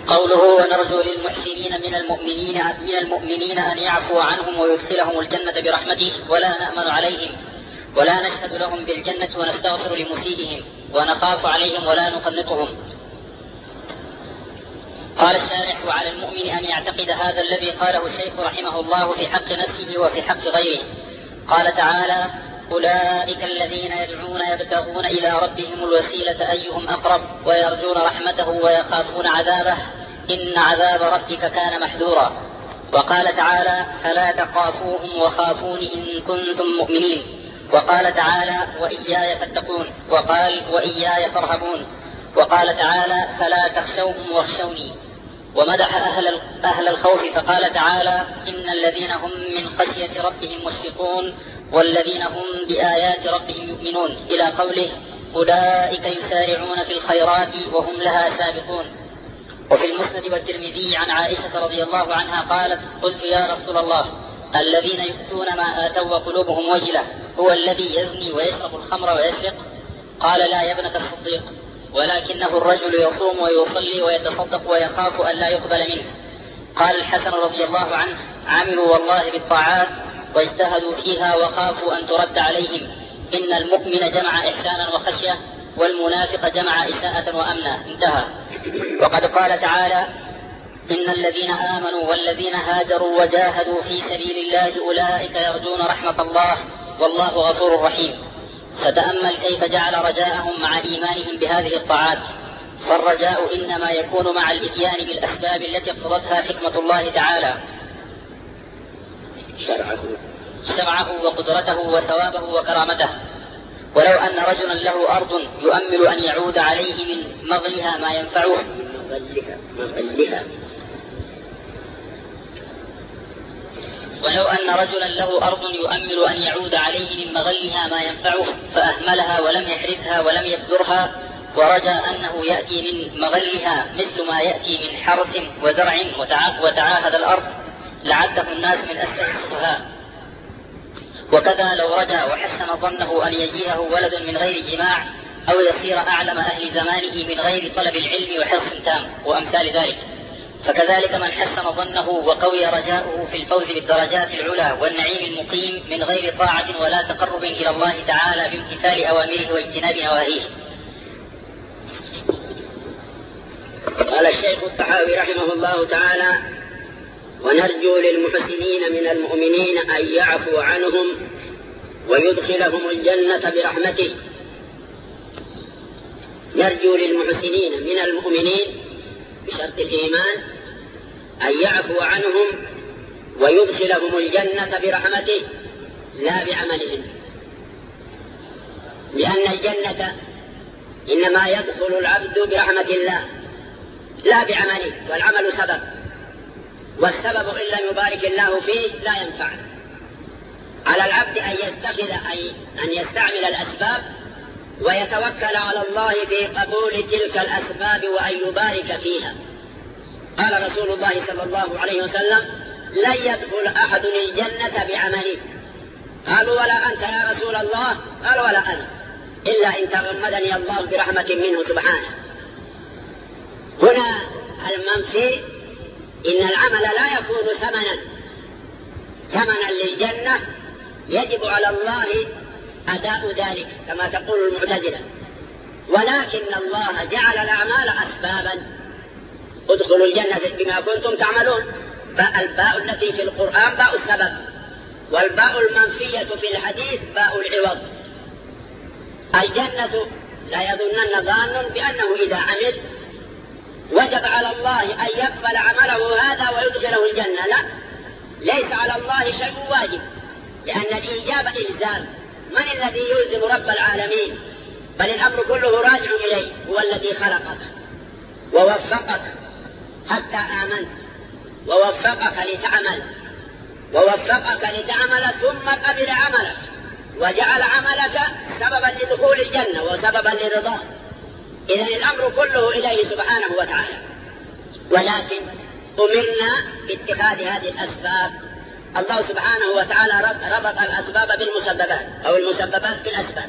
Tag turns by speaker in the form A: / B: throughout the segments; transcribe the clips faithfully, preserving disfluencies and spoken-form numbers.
A: قوله ونرجو للمحسنين من المؤمنين من المؤمنين أن يعفو عنهم ويدخلهم الجنة برحمته ولا نأمن عليهم ولا نشهد لهم بالجنة ونستغفر لمسيئهم ونخاف عليهم ولا نقنطهم. قال الشارح: وعلى المؤمن أن يعتقد هذا الذي قاله الشيخ رحمه الله في حق نفسه وفي حق غيره. قال تعالى: أولئك الذين يدعون يبتغون إلى ربهم الوسيلة أيهم أقرب ويرجون رحمته ويخافون عذابه إن عذاب ربك كان محذورا. وقال تعالى: فلا تخافوهم وخافون إن كنتم مؤمنين. وقال تعالى: وإياي فاتقون. وقال: وإياي فارهبون. وقال تعالى: فلا تخشوهم واخشوني. ومدح أهل, أهل الخوف فقال تعالى: إن الذين هم من خشية ربهم مشفقون والذين هم بآيات ربهم يؤمنون إلى قوله: أولئك يسارعون في الخيرات وهم لها سابقون. وفي المسند والترمذي عن عائشة رضي الله عنها قالت: قلت يا رسول الله الذين يؤتون ما آتوا وقلوبهم وجلة هو الذي يزني ويشرب الخمر ويسرق؟ قال: لا يا ابنة الصديق، ولكنه الرجل يصوم ويصلي ويتصدق ويخاف أن لا يقبل منه. قال الحسن رضي الله عنه: عملوا والله بالطاعات واجتهدوا فيها وخافوا أن ترد عليهم. إن المؤمن جمع إحسانا وخشية والمنافق جمع إساءة وأمنا. انتهى. وقد قال تعالى: إن الذين آمنوا والذين هاجروا وجاهدوا في سبيل الله أولئك يرجون رحمة الله والله غفور رحيم. فتأمل كيف جعل رجاءهم مع إيمانهم بهذه الطاعات. فالرجاء إنما يكون مع الإتيان بالأسباب التي اقتضتها حكمة الله تعالى شرعه, شرعه وقدرته وثوابه وكرامته. ولو أن رجلا له أرض يؤمل أن يعود عليه من مغلها ما ينفعه مغلها ولو أن رجلا له أرض يؤمل أن يعود عليه من مغلها ما ينفعه فأهملها ولم يحرثها ولم يبذرها ورجى أنه يأتي من مغلها مثل ما يأتي من حرث وزرع وتعاهد الأرض لعده الناس من أسفل السفهاء. وكذا لو رجى وحسن ظنه أن يجيئه ولد من غير جماع أو يصير أعلم أهل زمانه من غير طلب العلم وحرص تام وأمثال ذلك. فكذلك من حسن ظنه وقوي رجاؤه في الفوز بالدرجات العلى والنعيم المقيم من غير طاعة ولا تقرب إلى الله تعالى بامتثال أوامره واجتناب نواهيه.
B: قال الشيخ الطحاوي رحمه الله تعالى: ونرجو للمحسنين من المؤمنين أن يعفو عنهم ويدخلهم الجنة برحمته. نرجو للمحسنين من المؤمنين بشرط الإيمان أن يعفو عنهم ويدخلهم الجنة برحمته لا بعملهم، لأن الجنة إنما يدخل العبد برحمة الله لا بعمله، والعمل سبب، والسبب إن لم يبارك الله فيه لا ينفع. على العبد أن يتخذ أن يستعمل الأسباب ويتوكل على الله في قبول تلك الأسباب وأن يبارك فيها. قال رسول الله صلى الله عليه وسلم: لن يدخل أحد الجنة بعمله. قالوا: ولا أنت يا رسول الله؟ قال: ولا أنا، إلا إن تغمدني الله برحمة منه سبحانه. هنا المنفي إن العمل لا يكون ثمنا ثمنا للجنة، يجب على الله أداء ذلك كما تقول المعتزلة، ولكن الله جعل الأعمال أسبابا. ادخلوا الجنة بما كنتم تعملون. فالباء التي في القرآن باء السبب، والباء المنفية في الحديث باء العوض. الجنة لا يظنن ظان بأنه إذا عمل وجب على الله أن يقبل عمله هذا ويدخله الجنة. لا، ليس على الله شيء واجب، لأن الإجابة إلزام. من الذي يلزم رب العالمين؟ بل الأمر كله راجع إليه. هو الذي خلقك ووفقك حتى آمنت، ووفقك لتعمل ووفقك لتعمل ثم قبل عملك وجعل عملك سببا لدخول الجنة وسببا لرضاه. إذن الأمر كله إليه سبحانه وتعالى، ولكن أمرنا باتخاذ هذه الأسباب. الله سبحانه وتعالى ربط الأسباب بالمسببات أو المسببات بالأسباب.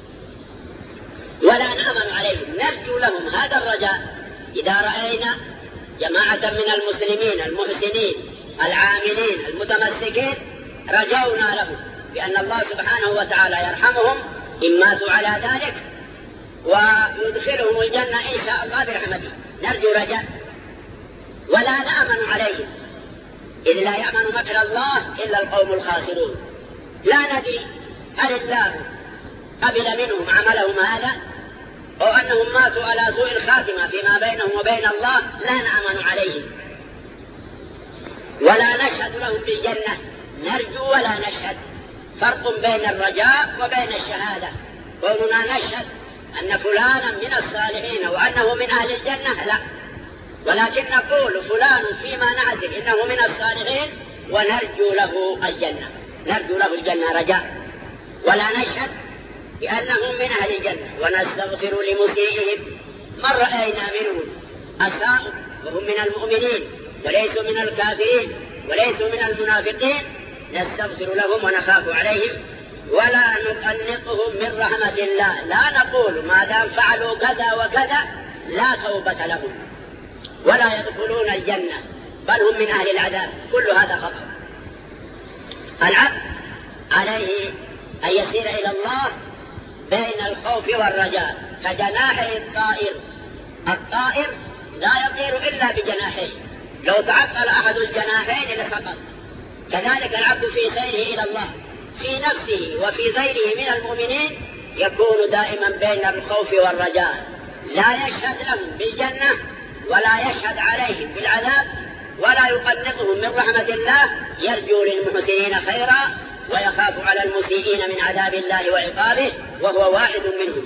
B: ولا نأمن عليهم، نرجو لهم هذا الرجاء. إذا رأينا جماعة من المسلمين المحسنين العاملين المتمسكين رجونا لهم بأن الله سبحانه وتعالى يرحمهم إن ماتوا على ذلك ويدخلهم الجنة إن شاء الله برحمته، نرجو رجاء ولا نأمن عليهم، إذ لا يأمن مكر الله إلا القوم الخاسرون. لا ندري هل الله قبل منهم عملهم هذا أو أنهم ماتوا على سوء الخاتمة فيما بينهم وبين الله، لا نأمن عليهم ولا نشهد لهم بالجنة، نرجو ولا نشهد. فرق بين الرجاء وبين الشهادة. كوننا نشهد أن فلانا من الصالحين وأنه من أهل الجنة لا، ولكن نقول فلان فيما نعزل إنه من الصالحين ونرجو له الجنة، نرجو له الجنة رجاء، ولا نشهد بأنهم من أهل الجنة ونستغفر لمسيئهم من رأينا منهم أساءوا وهم من المؤمنين وليسوا من الكافرين وليسوا من المنافقين، نستغفر لهم ونخاف عليهم ولا نقنطهم من رحمة الله. لا نقول ما دام فعلوا كذا وكذا لا توبة لهم ولا يدخلون الجنة بل هم من أهل العذاب، كل هذا خطأ. العبد عليه أن يسير إلى الله بين الخوف والرجاء كجناحي الطائر، الطائر لا يطير إلا بجناحيه، لو تعطل أحد الجناحين لسقط. كذلك العبد في سيره إلى الله في نفسه وفي غيره من المؤمنين يكون دائما بين الخوف والرجاء، لا يشهد لهم بالجنة ولا يشهد عليهم بالعذاب ولا يقنطهم من رحمة الله، يرجو للمحسنين خيرا ويخاف على المسيئين من عذاب الله وعقابه وهو واحد منهم.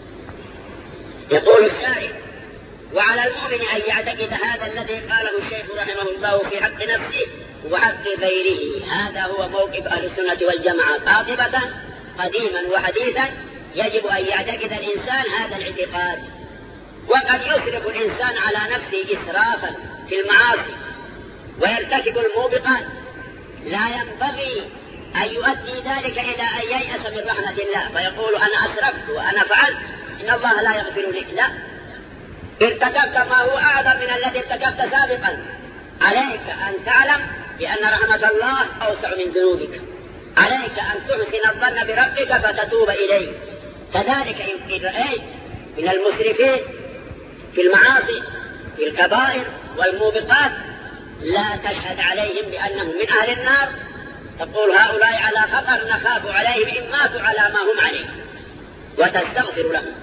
B: يقول الشارع: وعلى المؤمن أن يعتقد هذا الذي قاله الشيخ رحمه الله في حق نفسه وحق غيره. هذا هو موقف أهل السنة والجماعة قاطبة قديما وحديثا، يجب أن يعتقد الإنسان هذا الاعتقاد. وقد يسرف الإنسان على نفسه إسرافا في المعاصي ويرتكب الموبقات، لا ينبغي أن يؤدي ذلك إلى أن ييأس من رحمة الله فيقول أنا أسرفت وأنا فعلت إن الله لا يغفر لي. لا، ارتكبت ما هو أعظم من الذي ارتكبت سابقا. عليك أن تعلم بأن رحمة الله أوسع من ذنوبك، عليك أن تحسن الظن بربك فتتوب إليه. كذلك إن رأيت من المسرفين في المعاصي في الكبائر والموبقات لا تشهد عليهم بأنهم من أهل النار، تقول هؤلاء على خطر نخاف عليهم إن ماتوا على ما هم عليه، وتستغفر لهم.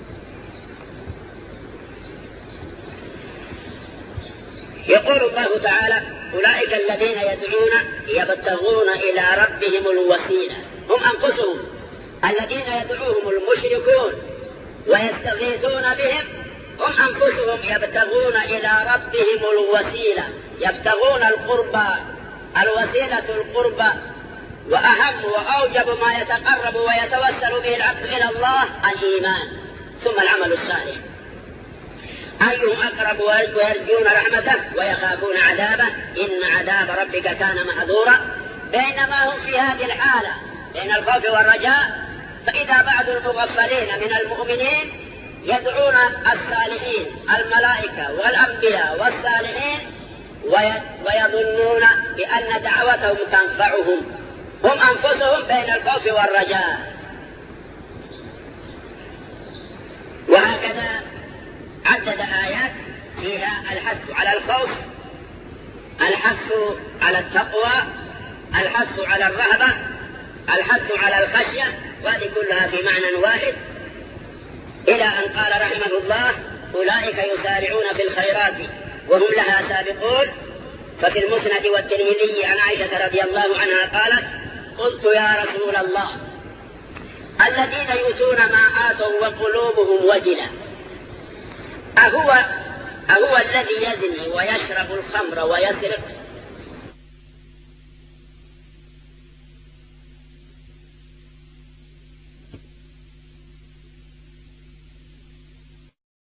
B: يقول الله تعالى: أولئك الذين يدعون يبتغون إلى ربهم الوسيلة، هم أنفسهم الذين يدعوهم المشركون ويستغيثون بهم، هم أنفسهم يبتغون إلى ربهم الوسيلة، يبتغون القربى، الوسيلة القربى. وأهم وأوجب ما يتقرب ويتوسل به العبد إلى الله الإيمان ثم العمل الصالح. أيهم أقرب ويرجون رحمته ويخافون عذابه إن عذاب ربك كان محذورا. بينما هم في هذه الحالة بين الخوف والرجاء، فإذا بعض المغفلين من المؤمنين يدعون الصالحين الملائكة والأنبياء والصالحين ويظنون بأن دعوتهم تنفعهم، هم أنفسهم بين الخوف والرجاء. وهكذا عدد آيات فيها الحث على الخوف، الحث على التقوى، الحث على الرهبة، الحث على الخشية، وهذه كلها في معنى واحد، إلى أن قال رحمه الله: أولئك يسارعون في الخيرات وهم لها سابقون. ففي المسند والترمذي عن عائشة رضي الله عنها قالت: قلت يا رسول الله الذين يؤتون ما آتوا وقلوبهم وجلة، أهو, أهو الذي يزني ويشرب الخمر ويسرق